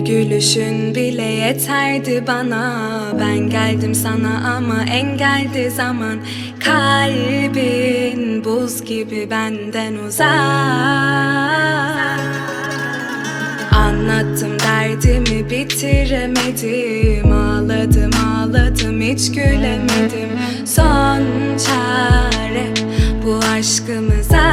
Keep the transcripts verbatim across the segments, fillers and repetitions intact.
gülüşün bile yeterdi bana. Ben geldim sana ama engeldi zaman. Kalbin buz gibi benden uzak. Anlattım derdimi bitiremedim. Ağladım ağladım hiç gülemedim. Son çare bu aşkımıza.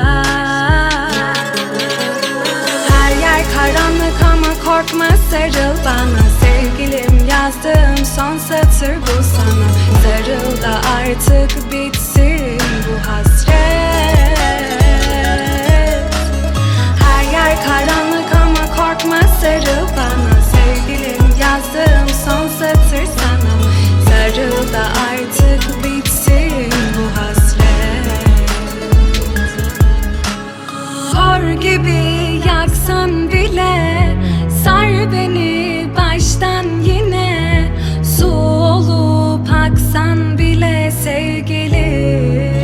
Her yer karanlık ama korkma sarıl bana. Sevgilim yazdığım son satır bu sana. Sarıl da artık bitsin bu hasret. Her yer karanlık ama korkma sarıl bana. Sevgilim yazdığım son satır sana. Sarıl da artık bitsin bu hasret. Kor gibi yaksan bile sar beni baştan yine. Su olup aksan bile sevgilim.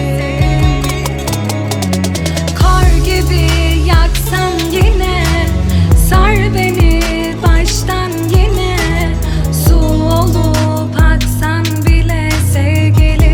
Kor gibi yaksan yine sar beni baştan yine. Su olup aksan bile sevgilim.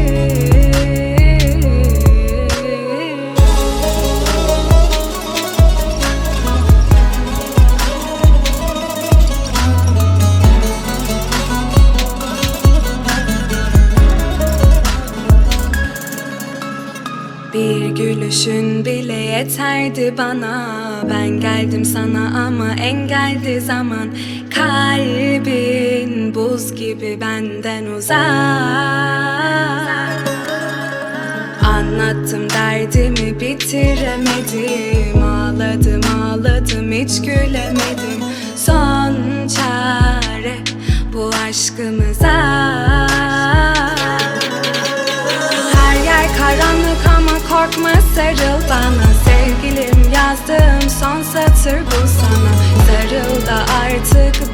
Bir gülüşün bile yeterdi bana. Ben geldim sana ama engeldi zaman. Kalbin buz gibi benden uzak. Anlattım derdimi bitiremedim. Ağladım ağladım hiç gülemedim. Son çare bu aşkımıza. Karanlık ama korkma sarıl bana. Sevgilim yazdığım son satır bu sana. Sarıl da artık